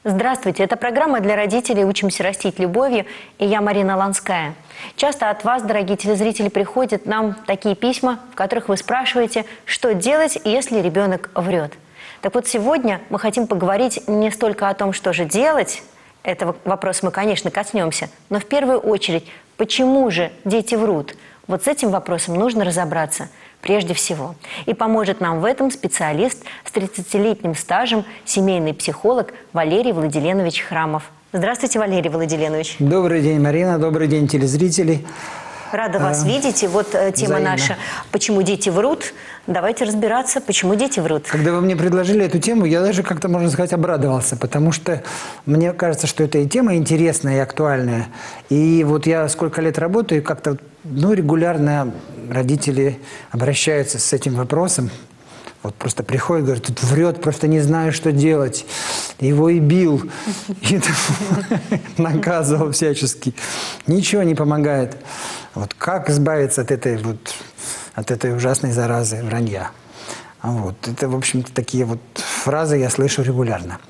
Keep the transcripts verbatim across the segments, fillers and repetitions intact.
Здравствуйте, это программа для родителей «Учимся растить любовью», и я Марина Ланская. Часто от вас, дорогие телезрители, приходят нам такие письма, в которых вы спрашиваете, что делать, если ребенок врет. Так вот, сегодня мы хотим поговорить не столько о том, что же делать, этого вопроса мы, конечно, коснемся, но в первую очередь, почему же дети врут? Вот с этим вопросом нужно разобраться прежде всего. И поможет нам в этом специалист с тридцатилетним стажем, семейный психолог Валерий Владиленович Храмов. Здравствуйте, Валерий Владиленович. Добрый день, Марина. Добрый день, телезрители. Рада вас а, видеть. И вот э, тема взаимно. наша «Почему дети врут?». Давайте разбираться, почему дети врут. Когда вы мне предложили эту тему, я даже как-то, можно сказать, обрадовался, потому что мне кажется, что эта и тема интересная и актуальная. И вот я сколько лет работаю, как-то ну, регулярно родители обращаются с этим вопросом. Вот просто приходит, говорит, тут врет, просто не знаю, что делать. Его и бил, и наказывал всячески. Ничего не помогает. Вот как избавиться от этой вот, от этой ужасной заразы вранья? Вот. Это, в общем-то, такие вот фразы я слышу регулярно.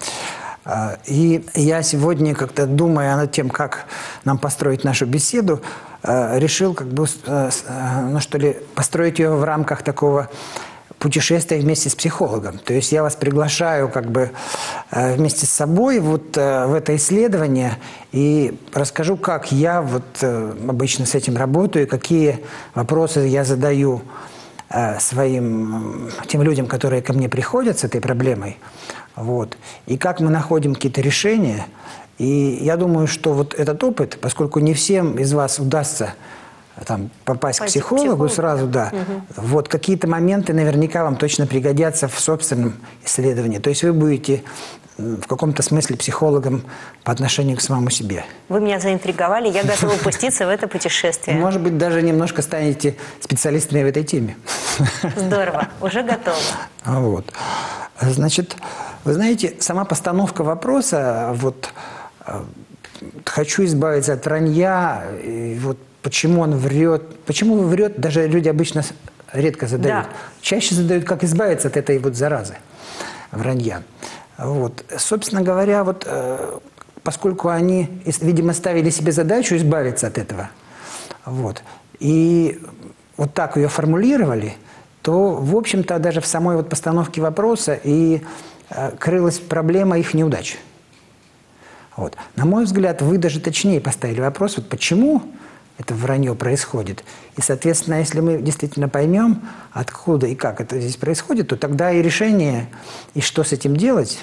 И я сегодня, как-то думая над тем, как нам построить нашу беседу, решил, как бы, ну что ли, построить ее в рамках такого путешествие вместе с психологом. То есть я вас приглашаю как бы вместе с собой вот в это исследование и расскажу, как я вот обычно с этим работаю, какие вопросы я задаю своим, тем людям, которые ко мне приходят с этой проблемой. Вот. И как мы находим какие-то решения. И я думаю, что вот этот опыт, поскольку не всем из вас удастся там, попасть Пойти к психологу, психологу сразу, да. Угу. Вот какие-то моменты наверняка вам точно пригодятся в собственном исследовании. То есть вы будете в каком-то смысле психологом по отношению к самому себе. Вы меня заинтриговали, я готова пуститься в это путешествие. Может быть, даже немножко станете специалистами в этой теме. Здорово, уже готова. Вот. Значит, вы знаете, сама постановка вопроса, вот, хочу избавиться от вранья, и вот почему он врет? Почему врет? Даже люди обычно редко задают. Да. Чаще задают, как избавиться от этой вот заразы вранья. Вот. Собственно говоря, вот, э, поскольку они, видимо, ставили себе задачу избавиться от этого, вот, и вот так ее формулировали, то, в общем-то, даже в самой вот постановке вопроса и э, крылась проблема их неудач. Вот. На мой взгляд, вы даже точнее поставили вопрос, вот почему это вранье происходит. И, соответственно, если мы действительно поймем, откуда и как это здесь происходит, то тогда и решение, и что с этим делать,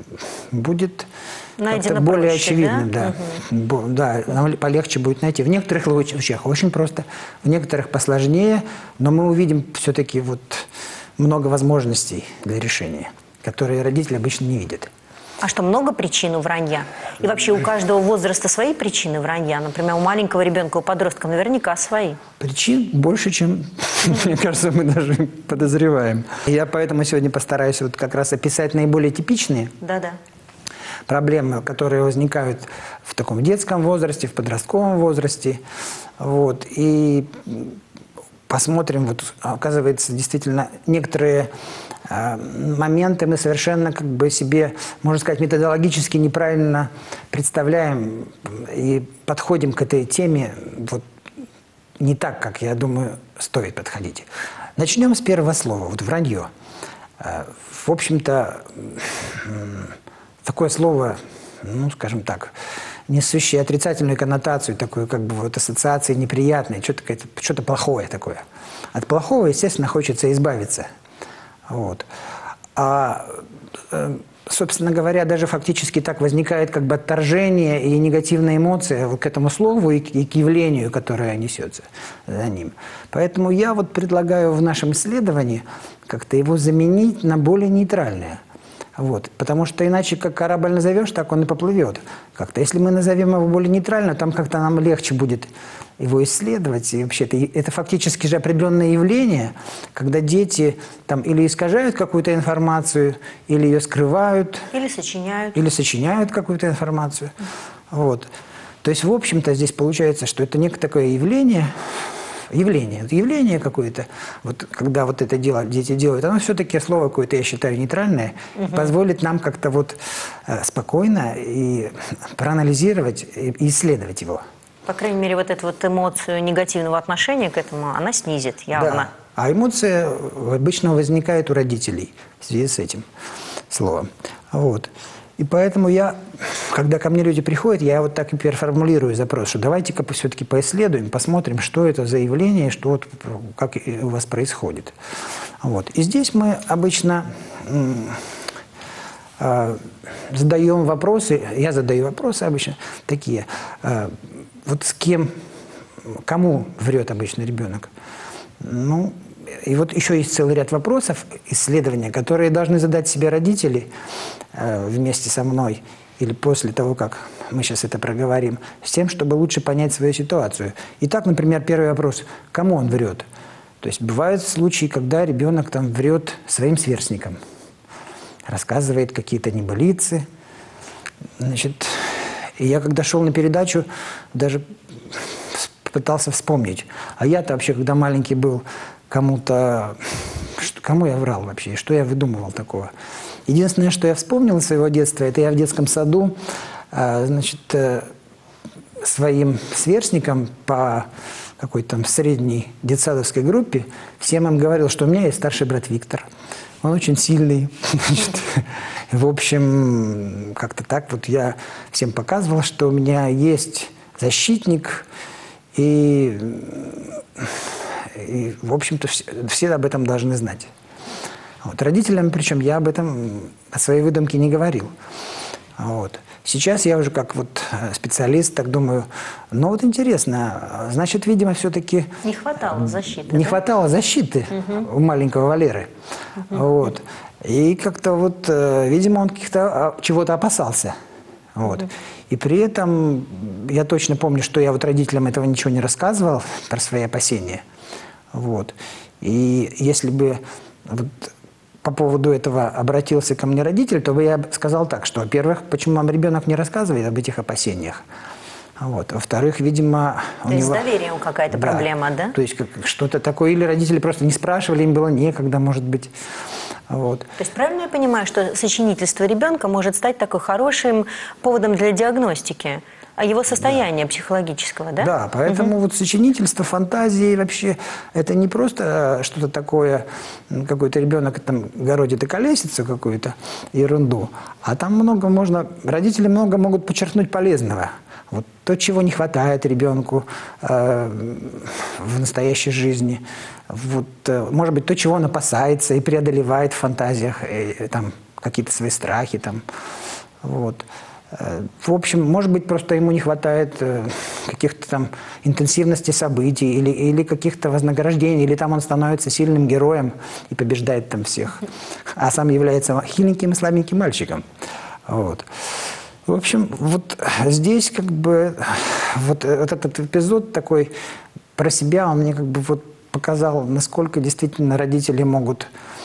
будет как-то более проще, очевидным. Да? Угу. Да, нам полегче будет найти. В некоторых случаях очень просто, в некоторых посложнее, но мы увидим все-таки вот много возможностей для решения, которые родители обычно не видят. А что, много причин у вранья? И вообще у каждого возраста свои причины вранья? Например, у маленького ребенка, у подростка наверняка свои. Причин больше, чем, мне кажется, мы даже подозреваем. Я поэтому сегодня постараюсь вот как раз описать наиболее типичные Да-да. проблемы, которые возникают в таком детском возрасте, в подростковом возрасте. Вот. И посмотрим, вот, оказывается, действительно, некоторые э, моменты мы совершенно как бы себе, можно сказать, методологически неправильно представляем и подходим к этой теме вот не так, как, я думаю, стоит подходить. Начнем с первого слова, вот вранье. Э, в общем-то, э, такое слово, ну, скажем так, несущие отрицательную коннотацию, такую как бы вот ассоциации неприятные, что-то что-то плохое такое. От плохого, естественно, хочется избавиться. Вот. А, собственно говоря, даже фактически так возникает как бы отторжение и негативная эмоция вот к этому слову и к, и к явлению, которое несется за ним. Поэтому я вот предлагаю в нашем исследовании как-то его заменить на более нейтральное. Вот. Потому что иначе, как корабль назовешь, так он и поплывет. Как-то. Если мы назовем его более нейтрально, там как-то нам легче будет его исследовать. И вообще, это, это фактически же определенное явление, когда дети там или искажают какую-то информацию, или ее скрывают. Или сочиняют. Или сочиняют какую-то информацию. Вот. То есть, в общем-то, здесь получается, что это некое такое явление, явление. Явление какое-то, вот, когда вот это дело дети делают, оно все-таки слово какое-то, я считаю, нейтральное, угу. позволит нам как-то вот э, спокойно и проанализировать и исследовать его. По крайней мере, вот эту вот эмоцию негативного отношения к этому, она снизит явно. Да. А эмоция обычно возникает у родителей в связи с этим словом. Вот. И поэтому я, когда ко мне люди приходят, я вот так и переформулирую запрос, что давайте-ка все-таки поисследуем, посмотрим, что это за явление, что вот, как у вас происходит. Вот. И здесь мы обычно э, задаем вопросы, я задаю вопросы обычно такие, э, вот с кем, кому врет обычно ребенок. Ну, и вот еще есть целый ряд вопросов, исследования, которые должны задать себе родители э, вместе со мной или после того, как мы сейчас это проговорим, с тем, чтобы лучше понять свою ситуацию. Итак, например, первый вопрос. Кому он врет? То есть бывают случаи, когда ребенок там врет своим сверстникам, рассказывает какие-то небылицы. Значит, и я когда шел на передачу, даже пытался вспомнить. А я-то вообще, когда маленький был, кому-то... Кому я врал вообще? Что я выдумывал такого? Единственное, что я вспомнил из своего детства, это я в детском саду, значит, своим сверстникам по какой-то там средней детсадовской группе всем им говорил, что у меня есть старший брат Виктор. Он очень сильный. Значит, в общем, как-то так вот я всем показывал, что у меня есть защитник, и, и в общем-то, все, все об этом должны знать. Вот. Родителям, причем, я об этом, о своей выдумке не говорил. Вот. Сейчас я уже как вот специалист так думаю, ну вот интересно, значит, видимо, все-таки... Не хватало защиты. Не да? хватало защиты угу. у маленького Валеры. Угу. Вот. И как-то вот, видимо, он каких-то чего-то опасался. Вот. Угу. И при этом я точно помню, что я вот родителям этого ничего не рассказывал про свои опасения. Вот. И если бы вот по поводу этого обратился ко мне родитель, то бы я сказал так, что, во-первых, почему вам ребенок не рассказывает об этих опасениях? Вот. Во-вторых, видимо... То есть него... с доверием какая-то да. проблема, да? То есть что-то такое. Или родители просто не спрашивали, им было некогда, может быть. Вот. То есть правильно я понимаю, что сочинительство ребенка может стать такой хорошим поводом для диагностики его состояния да. психологического, да? Да, поэтому угу. вот сочинительство, фантазии вообще, это не просто что-то такое, какой-то ребенок там городит и колесится какую-то ерунду, а там много можно, родители много могут подчеркнуть полезного. Вот то, чего не хватает ребенку э, в настоящей жизни, вот, э, может быть, то, чего он опасается и преодолевает в фантазиях, э, там, какие-то свои страхи, там, вот. В общем, может быть, просто ему не хватает э, каких-то там интенсивности событий или, или каких-то вознаграждений, или там он становится сильным героем и побеждает там всех, а сам является хиленьким и слабеньким мальчиком. Вот. В общем, вот здесь как бы вот, вот этот эпизод такой про себя, он мне как бы вот показал, насколько действительно родители могут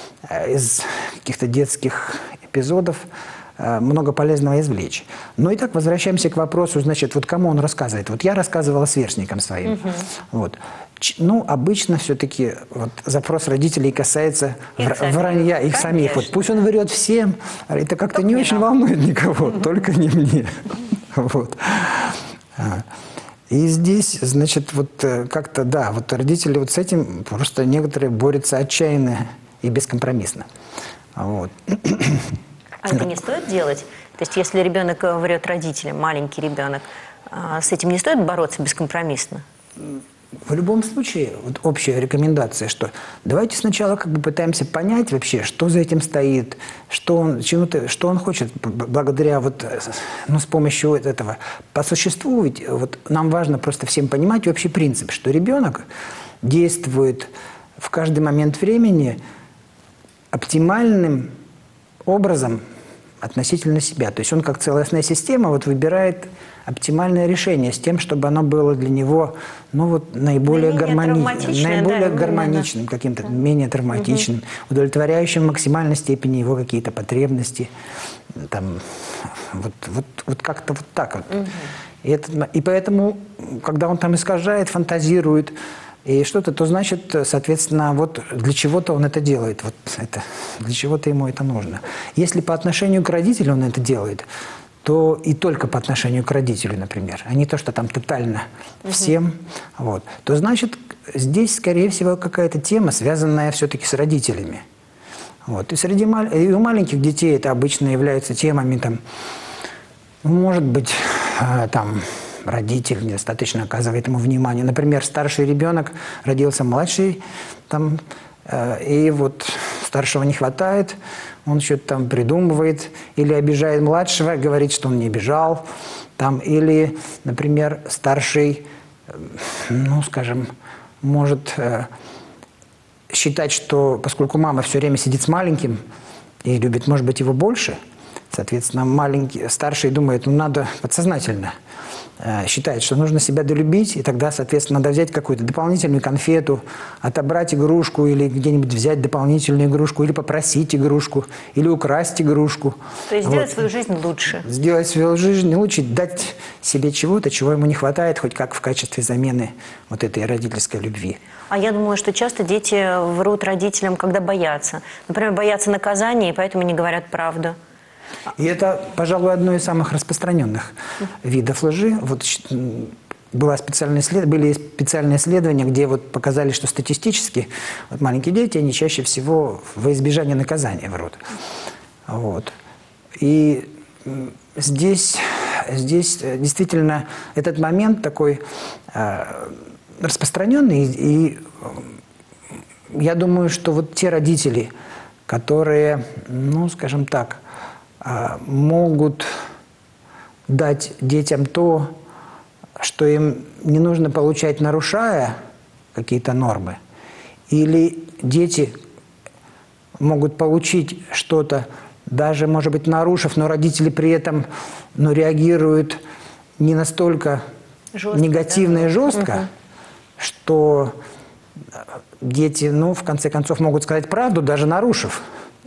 из каких-то детских эпизодов много полезного извлечь. Но и так возвращаемся к вопросу, значит, вот кому он рассказывает. Вот я рассказывала сверстникам своим. Угу. Вот. Ну, обычно все-таки вот, запрос родителей касается их вранья их Конечно. самих. Вот, пусть он врет всем, это как-то не очень волнует никого, только не мне. Вот. И здесь, значит, вот как-то, да, вот родители вот с этим просто некоторые борются отчаянно и бескомпромиссно. Вот. А это не стоит делать? То есть, если ребенок врет родителям, маленький ребенок, с этим не стоит бороться бескомпромиссно? В любом случае, вот общая рекомендация, что давайте сначала как бы пытаемся понять вообще, что за этим стоит, что он, чему-то, что он хочет благодаря вот, ну, с помощью вот этого. По существу ведь вот нам важно просто всем понимать общий принцип, что ребенок действует в каждый момент времени оптимальным образом относительно себя. То есть он как целостная система вот выбирает оптимальное решение с тем, чтобы оно было для него ну, вот, наиболее, гармони... наиболее да, гармоничным, да. каким-то да. менее травматичным, угу. удовлетворяющим в максимальной степени его какие-то потребности. Там, вот, вот, вот как-то вот так вот. Угу. И, это, и поэтому, когда он там искажает, фантазирует, и что-то, то значит, соответственно, вот для чего-то он это делает. Вот это, для чего-то ему это нужно. Если по отношению к родителю он это делает, то и только по отношению к родителю, например, а не то, что там тотально всем, угу. вот, то значит, здесь, скорее всего, какая-то тема, связанная все-таки с родителями. Вот. И, среди мал... и у маленьких детей это обычно являются темами, там, может быть, там, родитель недостаточно оказывает ему внимание. Например, старший ребенок, родился младший, там, и вот старшего не хватает, он что-то там придумывает, или обижает младшего, говорит, что он не обижал, там, или, например, старший, ну, скажем, может э, считать, что поскольку мама все время сидит с маленьким и любит, может быть, его больше, соответственно, маленький, старший думает, ну, надо подсознательно, э, считает, что нужно себя долюбить, и тогда, соответственно, надо взять какую-то дополнительную конфету, отобрать игрушку, или где-нибудь взять дополнительную игрушку, или попросить игрушку, или украсть игрушку. То есть сделать вот. свою жизнь лучше. Сделать свою жизнь лучше, дать себе чего-то, чего ему не хватает, хоть как в качестве замены вот этой родительской любви. А я думаю, что часто дети врут родителям, когда боятся. Например, боятся наказания, и поэтому не говорят правду. И это, пожалуй, одно из самых распространенных видов лжи. Вот было специальное исслед... были специальные исследования, где вот показали, что статистически вот маленькие дети, они чаще всего во избежание наказания врут. Вот. И здесь, здесь действительно этот момент такой э, распространенный. И я думаю, что вот те родители, которые, ну, скажем так, могут дать детям то, что им не нужно получать, нарушая какие-то нормы, или дети могут получить что-то, даже, может быть, нарушив, но родители при этом, ну, реагируют не настолько жестко, негативно да? и жестко, угу. что дети, ну, в конце концов, могут сказать правду, даже нарушив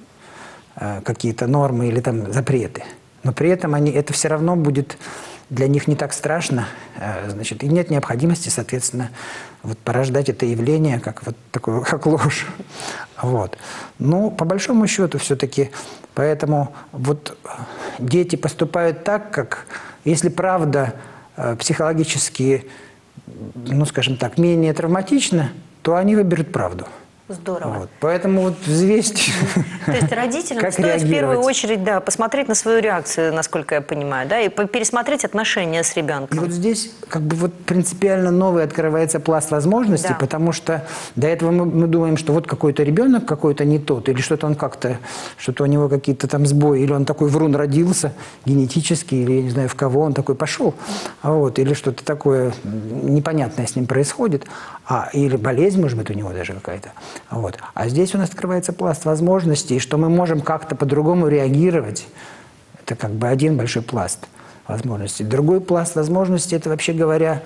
какие-то нормы или там запреты. Но при этом они, это все равно будет для них не так страшно. Значит, и нет необходимости, соответственно, вот порождать это явление, как, вот такое, как ложь. Вот. Но по большому счету все-таки, поэтому вот дети поступают так, как если правда психологически, ну, скажем так, менее травматична, то они выберут правду. Здорово. Вот. Поэтому вот взвесьте. То есть родителям стоит в первую очередь, да, посмотреть на свою реакцию, насколько я понимаю, да, и пересмотреть отношения с ребенком. И вот здесь как бы вот принципиально новый открывается пласт возможностей, да. потому что до этого мы, мы думаем, что вот какой-то ребенок какой-то не тот, или что-то он как-то, что-то у него какие-то там сбои, или он такой врун родился генетически, или я не знаю в кого он такой пошел, вот, или что-то такое непонятное с ним происходит, а, или болезнь, может быть, у него даже какая-то. Вот. А здесь у нас открывается пласт возможностей, что мы можем как-то по-другому реагировать. Это как бы один большой пласт возможностей. Другой пласт возможностей, это, вообще говоря,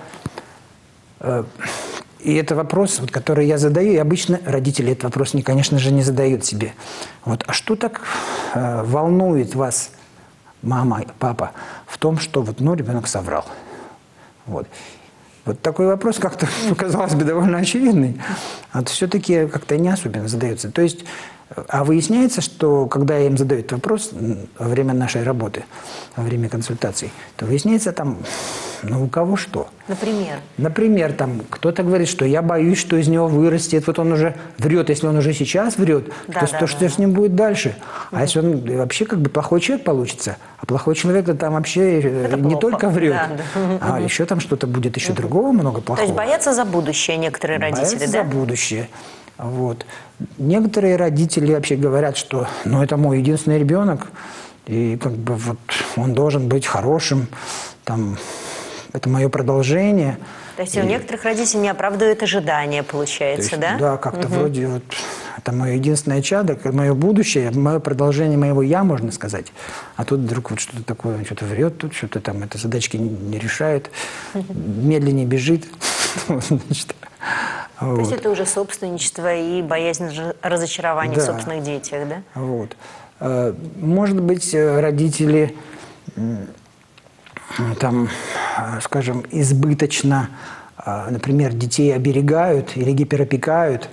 э, и это вопрос, вот, который я задаю, и обычно родители этот вопрос, не, конечно же, не задают себе. Вот, а что так э, волнует вас, мама, папа, в том, что вот, ну, ребенок соврал? Вот. Вот такой вопрос как-то, казалось бы, довольно очевидный, а все-таки как-то не особенно задается. То есть, а выясняется, что когда им задают вопрос во время нашей работы, во время консультаций, то выясняется там, ну, у кого что. Например? Например, там кто-то говорит, что я боюсь, что из него вырастет. Вот он уже врет, если он уже сейчас врет, да, то, да, то да, что да. с ним будет дальше? Угу. А если он вообще как бы плохой человек получится, а плохой человек -то там вообще это не плохо. Только врет, да, да. а угу. еще там что-то будет, еще угу. другого много плохого. То есть боятся за будущее некоторые родители, боятся да? за будущее. Вот. Некоторые родители вообще говорят, что ну, это мой единственный ребенок, и как бы вот он должен быть хорошим, там, это мое продолжение. То есть и... у некоторых родителей не оправдывает ожидания, получается, есть, да? Да, как-то угу. вроде вот это мое единственное чадо, мое будущее, мое продолжение моего «я», можно сказать. А тут вдруг вот что-то такое, что-то врет, тут что-то там, это задачки не решает, угу. медленнее бежит. Значит, то вот. Есть это уже собственничество и боязнь разочарования да. в собственных детях, да? Вот. Может быть, родители там, скажем, избыточно например, детей оберегают или гиперопекают,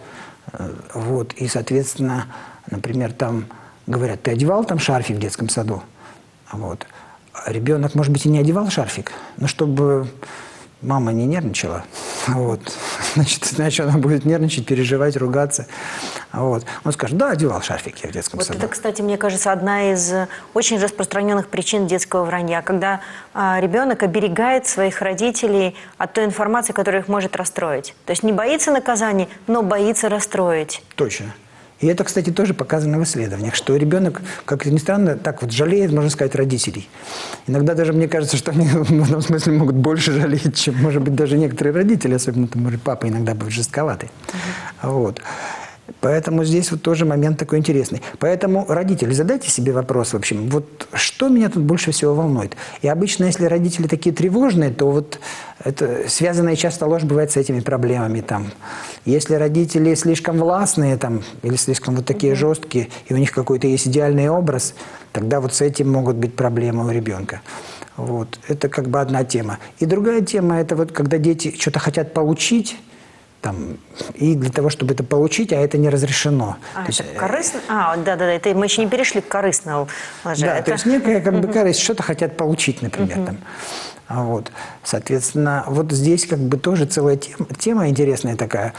вот, и, соответственно, например, там говорят, ты одевал там шарфик в детском саду? Вот. А ребенок, может быть, и не одевал шарфик, но чтобы мама не нервничала, вот, значит, значит, она будет нервничать, переживать, ругаться. Вот. Он скажет, да, одевал шарфик я в детском вот саду. Это, кстати, мне кажется, одна из очень распространенных причин детского вранья, когда а, ребенок оберегает своих родителей от той информации, которая их может расстроить. То есть не боится наказаний, но боится расстроить. Точно. И это, кстати, тоже показано в исследованиях, что ребенок, как ни странно, так вот жалеет, можно сказать, родителей. Иногда даже мне кажется, что они в этом смысле могут больше жалеть, чем, может быть, даже некоторые родители, особенно, там, может, папа иногда будет жестковатый. Mm-hmm. Вот. Поэтому здесь вот тоже момент такой интересный. Поэтому, родители, задайте себе вопрос, в общем, вот что меня тут больше всего волнует. И обычно, если родители такие тревожные, то вот это связанная часто ложь бывает с этими проблемами. Там. Если родители слишком властные там, или слишком вот такие mm-hmm. жесткие, и у них какой-то есть идеальный образ, тогда вот с этим могут быть проблемы у ребенка. Вот. Это как бы одна тема. И другая тема, это вот когда дети что-то хотят получить, там, и для того, чтобы это получить, а это не разрешено. А, то это есть, корыстно? А, да-да-да, это мы еще не перешли к корыстному лже. Да, это... то есть некая как бы корысть, что-то хотят получить, например. Uh-huh. Там. А вот, соответственно, вот здесь как бы тоже целая тема, тема интересная такая.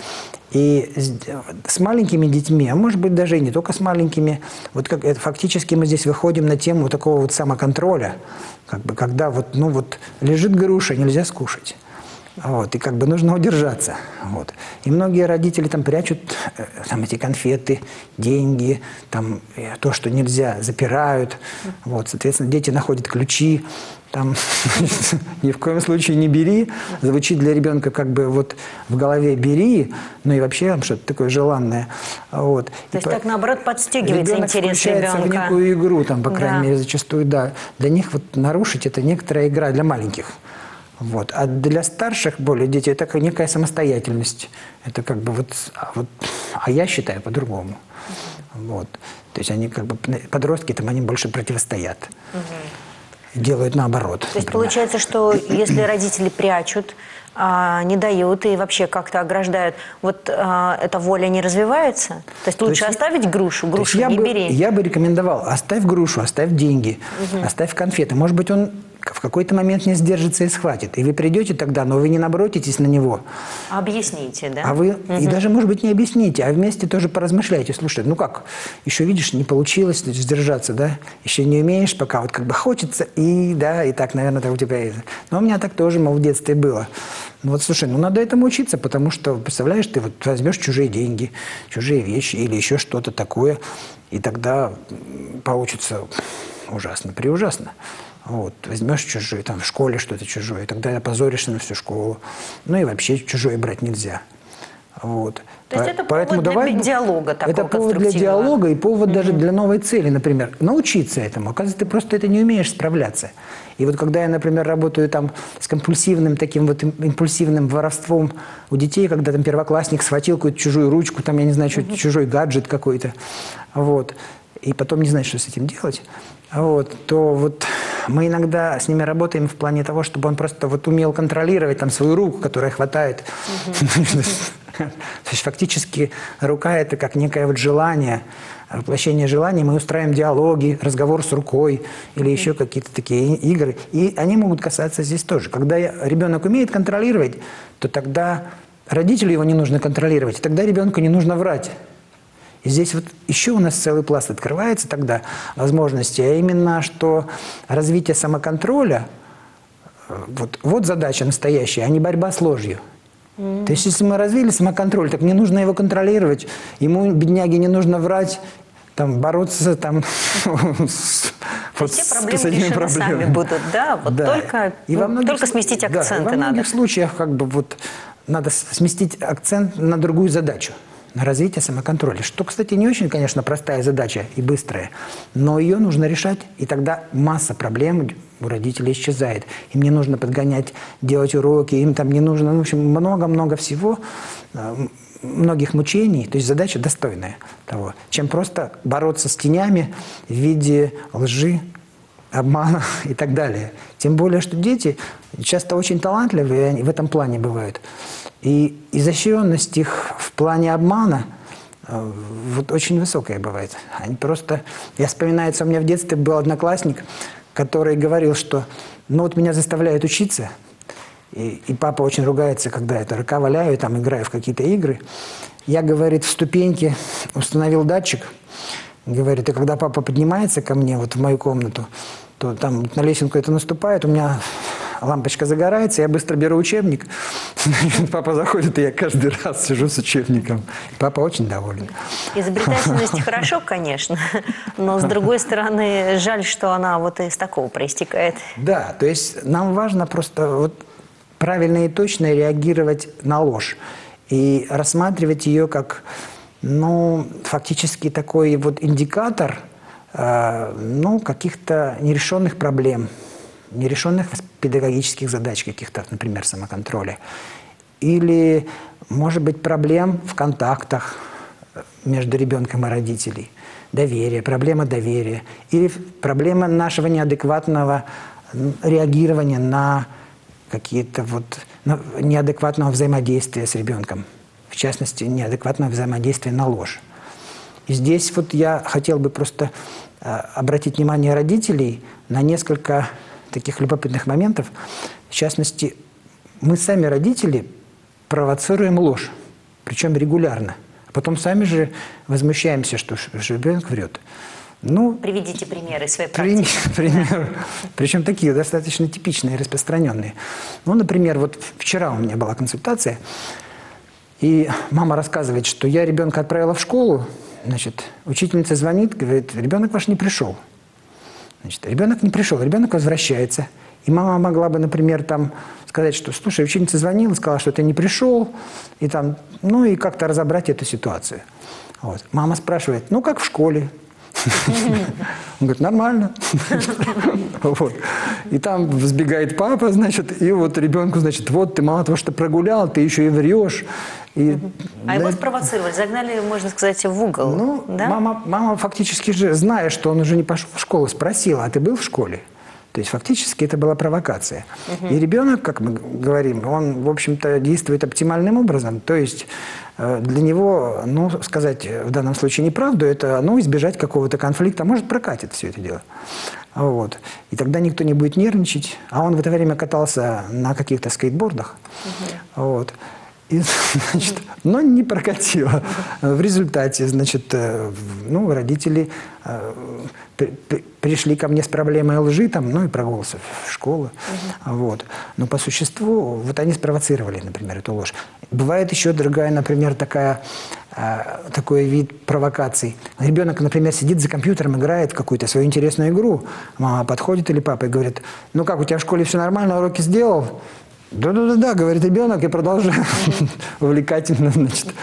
И с маленькими детьми, а может быть даже и не только с маленькими, вот как, это, фактически мы здесь выходим на тему такого вот самоконтроля, как бы, когда вот, ну вот лежит груша, нельзя скушать. Вот, и как бы нужно удержаться. Вот. И многие родители там прячут там, эти конфеты, деньги, там, то, что нельзя, запирают. Вот, соответственно, дети находят ключи. Там, ни в коем случае не бери. Звучит для ребенка как бы вот в голове бери, ну и вообще что-то такое желанное. Вот. То и есть по... так, наоборот, подстегивается ребенок интерес ребенка. включается в некую игру, там, по крайней да. мере, зачастую, да. Для них вот нарушить это некоторая игра для маленьких. Вот. А для старших более детей это некая самостоятельность. Это как бы вот, а, вот, а я считаю по-другому. Uh-huh. Вот. То есть они как бы, подростки там, они больше противостоят. Uh-huh. Делают наоборот. То есть например. Получается, что если родители прячут, а, не дают и вообще как-то ограждают, вот а, эта воля не развивается? То есть лучше то есть, оставить грушу, грушу не бы, бери? Я бы рекомендовал, оставь грушу, оставь деньги, uh-huh. оставь конфеты. Может быть, он в какой-то момент не сдержится и схватит. И вы придете тогда, но вы не наброситесь на него. Объясните, да? А вы, угу. и даже, может быть, не объясните, а вместе тоже поразмышляйте. Слушай, ну как, еще видишь, не получилось сдержаться, да? Еще не умеешь пока, вот как бы хочется, и да, и так, наверное, так у тебя есть. Но у меня так тоже, мол, в детстве было. Ну вот, слушай, ну надо этому учиться, потому что, представляешь, ты вот возьмешь чужие деньги, чужие вещи или еще что-то такое, и тогда получится ужасно, преужасно. Вот, возьмешь чужое, там в школе что-то чужое, тогда опозоришься на всю школу. Ну и вообще чужое брать нельзя. Вот. То есть это Поэтому повод давай, для диалога такого это повод для диалога и повод mm-hmm. даже для новой цели, например. Научиться этому. Оказывается, ты просто это не умеешь справляться. И вот когда я, например, работаю там с компульсивным таким вот импульсивным воровством у детей, когда там первоклассник схватил какую-то чужую ручку, там, я не знаю, что mm-hmm. чужой гаджет какой-то, вот, и потом не знает, что с этим делать, вот, то вот мы иногда с ними работаем в плане того, чтобы он просто вот умел контролировать там свою руку, которая хватает. То есть фактически рука – это как некое вот желание, воплощение желаний. Мы устраиваем диалоги, разговор с рукой или еще какие-то такие игры. И они могут касаться здесь тоже. Когда ребенок умеет контролировать, то тогда родителю его не нужно контролировать, и тогда ребенку не нужно врать. И здесь вот еще у нас целый пласт открывается тогда возможности, а именно, что развитие самоконтроля, вот, вот задача настоящая, а не борьба с ложью. Mm-hmm. То есть если мы развили самоконтроль, так не нужно его контролировать, ему, бедняге, не нужно врать, там, бороться там, с, вот все проблемы решены сами будут, да? Вот да. Только, и ну, многих, только сместить акценты да, и во многих надо. случаях как бы вот надо сместить акцент на другую задачу. На развитие самоконтроля. Что, кстати, не очень, конечно, простая задача и быстрая, но ее нужно решать, и тогда масса проблем у родителей исчезает. Им не нужно подгонять, делать уроки, им там не нужно, ну, в общем, много-много всего, многих мучений, то есть задача достойная того, чем просто бороться с тенями в виде лжи, обмана и так далее. Тем более, что дети часто очень талантливые, они в этом плане бывают. И изощренность их в плане обмана э, вот очень высокая бывает. Они просто... Я вспоминаю, у меня в детстве был одноклассник, который говорил, что ну вот меня заставляют учиться, и, и папа очень ругается, когда я дурака валяю, там играю в какие-то игры. Я, говорит, в ступеньке установил датчик, говорит, и когда папа поднимается ко мне вот в мою комнату, то там на лесенку это наступает, у меня лампочка загорается, я быстро беру учебник, папа заходит, и я каждый раз сижу с учебником. Папа очень доволен. Изобретательность хорошо, конечно, но с другой стороны, жаль, что она вот из такого проистекает. Да, то есть нам важно просто вот правильно и точно реагировать на ложь и рассматривать ее как, ну, фактически такой вот индикатор, э, ну, каких-то нерешенных проблем, нерешенных педагогических задач каких-то, например, самоконтроля. Или, может быть, проблем в контактах между ребенком и родителей. Доверие, проблема доверия. Или проблема нашего неадекватного реагирования на какие-то вот на неадекватного взаимодействия с ребенком. В частности, неадекватного взаимодействия на ложь. И здесь вот я хотел бы просто э, обратить внимание родителей на несколько таких любопытных моментов. В частности, мы сами, родители, провоцируем ложь, причем регулярно. А потом сами же возмущаемся, что, что ребенок врет. Ну, приведите примеры своей практики. Пример, да. Причем такие достаточно типичные, распространенные. Ну, например, вот вчера у меня была консультация, и мама рассказывает, что я ребенка отправила в школу, значит, учительница звонит, говорит, ребенок ваш не пришел. Значит, ребенок не пришел, ребенок возвращается. И мама могла бы, например, там сказать, что, слушай, ученица звонила, сказала, что ты не пришел, и там, ну и как-то разобрать эту ситуацию. Вот. Мама спрашивает, ну как в школе? Он говорит, нормально. Вот. И там взбегает папа, значит, и вот ребенку, значит, вот ты мало того, что прогулял, ты еще и врешь. И, а да, его спровоцировали, загнали, можно сказать, в угол. Ну, да? мама, мама фактически же, зная, что он уже не пошел в школу, спросила, а ты был в школе? То есть фактически это была провокация. Угу. И ребенок, как мы говорим, он, в общем-то, действует оптимальным образом. То есть э, для него, ну, сказать в данном случае неправду, это, ну, избежать какого-то конфликта, может, прокатит все это дело. Вот. И тогда никто не будет нервничать. А он в это время катался на каких-то скейтбордах. Угу. Вот. И, значит, но не прокатило. В результате, значит, ну, родители э, при, при, пришли ко мне с проблемой лжи, там, ну, и прогулся в школу. Uh-huh. Вот. Но по существу, вот они спровоцировали, например, эту ложь. Бывает еще другая, например, такая, э, такой вид провокаций. Ребенок, например, сидит за компьютером, играет в какую-то свою интересную игру. Мама подходит или папа и говорит, ну как, у тебя в школе все нормально, уроки сделал? Да-да-да, говорит ребенок, и продолжаю увлекательно, значит,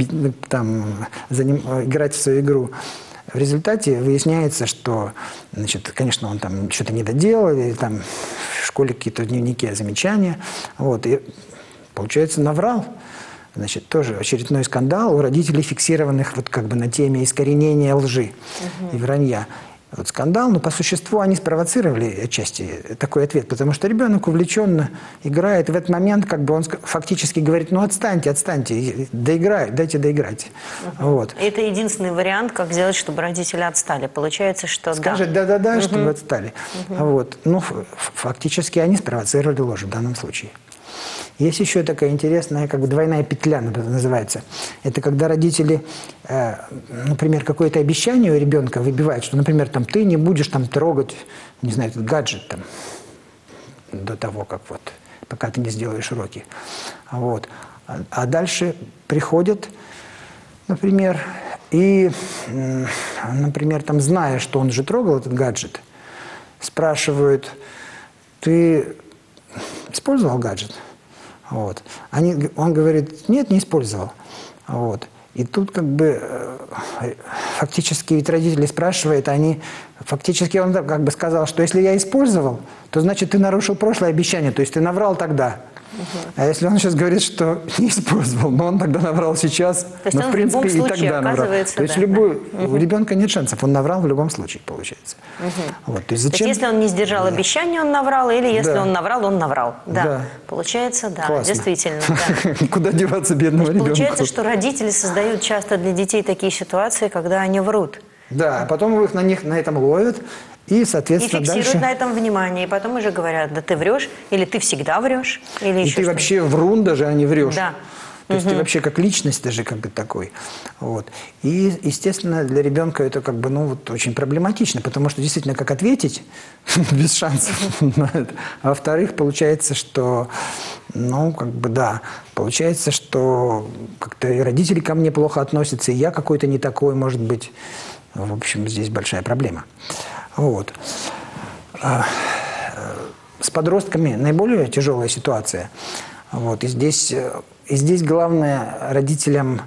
там, за ним, играть в свою игру. В результате выясняется, что, значит, конечно, он там что-то не доделал, или там в школе какие-то дневники, замечания, вот, и, получается, наврал. Значит, тоже очередной скандал у родителей, фиксированных вот как бы на теме искоренения лжи угу. и вранья. Вот скандал, но по существу они спровоцировали отчасти такой ответ, потому что ребенок увлеченно играет, и в этот момент как бы он фактически говорит, ну отстаньте, отстаньте, доиграй, дайте доиграть. Угу. Вот. Это единственный вариант, как сделать, чтобы родители отстали. Получается, что Скажет да-да-да, угу. чтобы отстали. Угу. Вот. Ну, фактически они спровоцировали ложь в данном случае. Есть еще такая интересная, как бы двойная петля называется. Это когда родители, э, например, какое-то обещание у ребенка выбивают, что, например, там, ты не будешь там трогать, не знаю, этот гаджет там, до того, как вот, пока ты не сделаешь уроки. Вот. А, а дальше приходят, например, и, э, например, там, зная, что он же трогал этот гаджет, спрашивают, ты использовал гаджет? Вот. Они, он говорит, нет, не использовал. Вот. И тут как бы э, фактически ведь родители спрашивают, они фактически он как бы сказал, что если я использовал, то значит ты нарушил прошлое обещание, то есть ты наврал тогда. Угу. А если он сейчас говорит, что не использовал, но он тогда наврал сейчас, то есть ну, он в принципе, в любом случае, и тогда наврал. То есть да, любой, да. у ребенка нет шансов, он наврал в любом случае, получается. Угу. Вот, то есть, зачем... то есть если он не сдержал да. обещание, он наврал, или если да. он наврал, он наврал. Да. да. Получается, да, Классно. действительно. Да. Куда деваться бедному ребенку? Получается, что родители создают часто для детей такие ситуации, когда они врут. Да, а потом их на них на этом ловят. И, соответственно, и фиксируют дальше... на этом внимание. И потом уже говорят, да ты врешь, или ты всегда врешь, или и еще ты вообще врун даже, а не врешь. Да. То есть угу. ты вообще как личность даже как бы такой. Вот. И, естественно, для ребенка это как бы, ну, вот очень проблематично, потому что действительно, как ответить без шансов на это. А во-вторых, получается, что, ну, как бы, да, получается, что как-то и родители ко мне плохо относятся, и я какой-то не такой, может быть. В общем, здесь большая проблема. Вот. С подростками наиболее тяжелая ситуация. Вот. И, здесь, и здесь главное родителям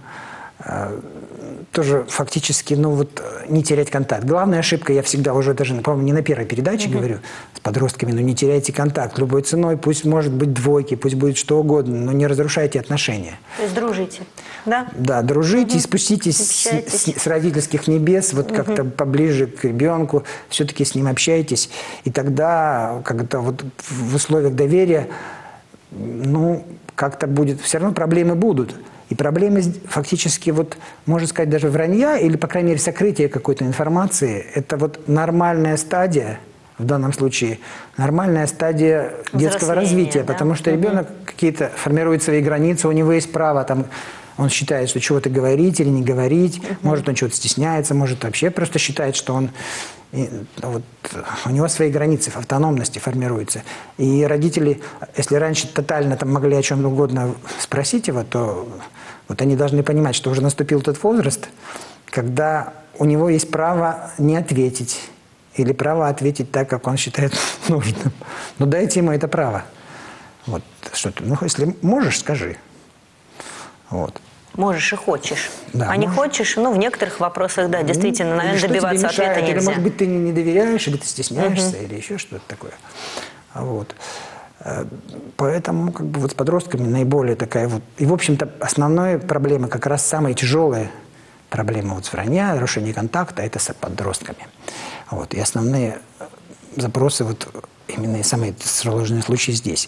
тоже фактически, ну вот, не терять контакт. Главная ошибка, я всегда уже даже, по-моему, не на первой передаче угу. говорю с подростками, но не теряйте контакт любой ценой, пусть может быть двойки, пусть будет что угодно, но не разрушайте отношения. То есть дружите, да? Да, дружите угу. и спуститесь с, с, с родительских небес, вот угу. как-то поближе к ребенку, все-таки с ним общайтесь, и тогда как-то вот в условиях доверия, ну, как-то будет, все равно проблемы будут. И проблемы фактически, вот, можно сказать, даже вранья или, по крайней мере, сокрытия какой-то информации, это вот нормальная стадия, в данном случае, нормальная стадия детского развития, да? Потому что ребенок угу. какие-то формирует свои границы, у него есть право, там, он считает, что чего-то говорить или не говорить, угу. может, он чего-то стесняется, может, вообще просто считает, что он... И, вот, у него свои границы, автономности формируются. И родители, если раньше тотально там могли о чем угодно спросить его, то вот они должны понимать, что уже наступил тот возраст, когда у него есть право не ответить или право ответить так, как он считает нужным. Но дайте ему это право. Вот, что-то. Ну, если можешь, скажи. Вот. Можешь и хочешь. Да, а можешь. Не хочешь, ну, в некоторых вопросах, да, действительно, наверное, что добиваться тебе мешает? ответа нельзя. Или, может быть, ты не доверяешь, или ты стесняешься, угу. или еще что-то такое. Вот. Поэтому как бы вот с подростками наиболее такая вот... И, в общем-то, основная проблема, как раз самая тяжелая проблема вот с вранья, нарушение контакта, это с подростками. Вот. И основные запросы, вот именно и самые сложные случаи здесь.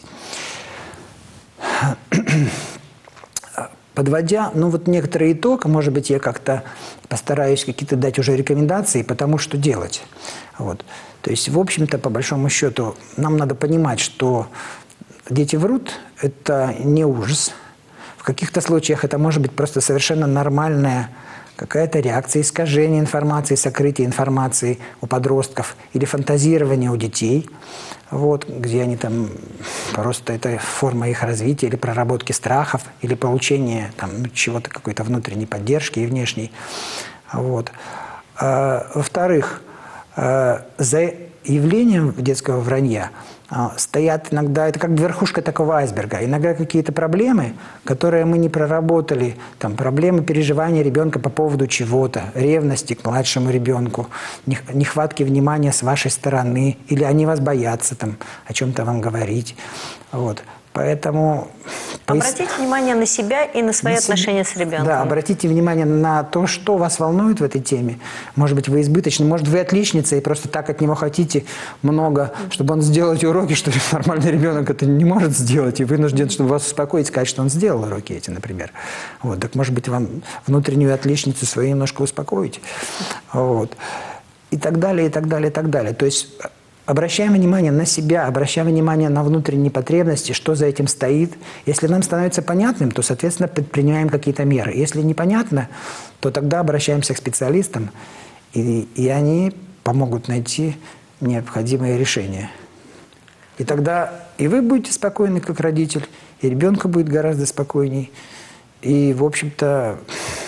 Подводя, ну вот некоторый итог, может быть, я как-то постараюсь какие-то дать уже рекомендации по тому, что делать. Вот. То есть, в общем-то, по большому счету, нам надо понимать, что дети врут – это не ужас. В каких-то случаях это может быть просто совершенно нормальная какая-то реакция, искажение информации, сокрытие информации у подростков или фантазирование у детей, вот, где они там, просто это форма их развития или проработки страхов, или получения там, чего-то, какой-то внутренней поддержки и внешней. Вот. А, во-вторых, а, за явлением детского вранья а, стоят иногда, это как бы верхушка такого айсберга, иногда какие-то проблемы, которые мы не проработали, там, проблемы переживания ребенка по поводу чего-то, ревности к младшему ребенку, нехватки внимания с вашей стороны, или они вас боятся там, о чем-то вам говорить. Вот. Поэтому... Обратите внимание на себя и на свои на отношения с ребенком. Да, обратите внимание на то, что вас волнует в этой теме. Может быть, вы избыточны, может, вы отличница и просто так от него хотите много, чтобы он сделал эти уроки, что нормальный ребенок это не может сделать, и вынужден, чтобы вас успокоить, сказать, что он сделал уроки эти, например. Вот, так, может быть, вам внутреннюю отличницу свою немножко успокоить. Вот. И так далее, и так далее, и так далее. То есть... Обращаем внимание на себя, обращаем внимание на внутренние потребности, что за этим стоит. Если нам становится понятным, то, соответственно, предпринимаем какие-то меры. Если непонятно, то тогда обращаемся к специалистам, и, и они помогут найти необходимые решения. И тогда и вы будете спокойны, как родитель, и ребенку будет гораздо спокойней. И, в общем-то,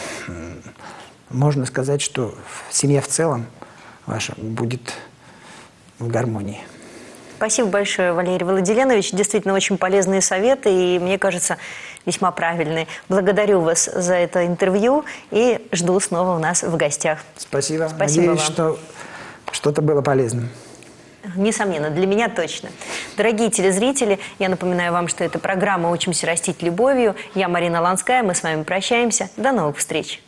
можно сказать, что семья в целом ваша будет... в гармонии. Спасибо большое, Валерий Владиленович. Действительно, очень полезные советы и, мне кажется, весьма правильные. Благодарю вас за это интервью и жду снова у нас в гостях. Спасибо. Спасибо Надеюсь, вам. что что-то было полезным. Несомненно, для меня точно. Дорогие телезрители, я напоминаю вам, что это программа «Учимся растить любовью». Я Марина Ланская, мы с вами прощаемся. До новых встреч.